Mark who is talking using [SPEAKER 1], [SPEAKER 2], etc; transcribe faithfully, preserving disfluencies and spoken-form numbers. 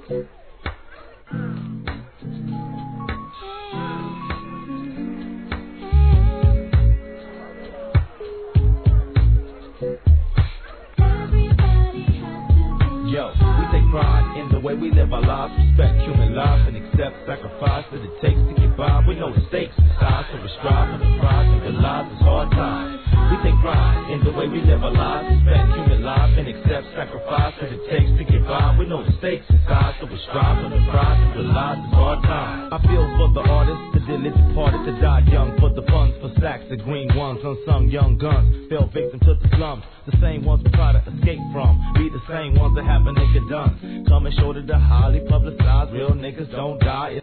[SPEAKER 1] Yo, we take pride in the way we live our lives, respect human life, and accept sacrifice that it takes to get by. We know the stakes inside, so we strive for the prize and realize it's hard times. We take pride in the way we live our lives, respect human life, and accept sacrifice that it takes to get by. We know the stakes inside, so we strive for the prize and realize it's hard times. I feel for the artists, the diligent parties that died young, for the funds, for sacks, the green ones, unsung young guns, fell victim to the slums. The same ones we try to escape from, be the same ones that have a nigga done. Coming short of the highly publicized, real niggas don't die.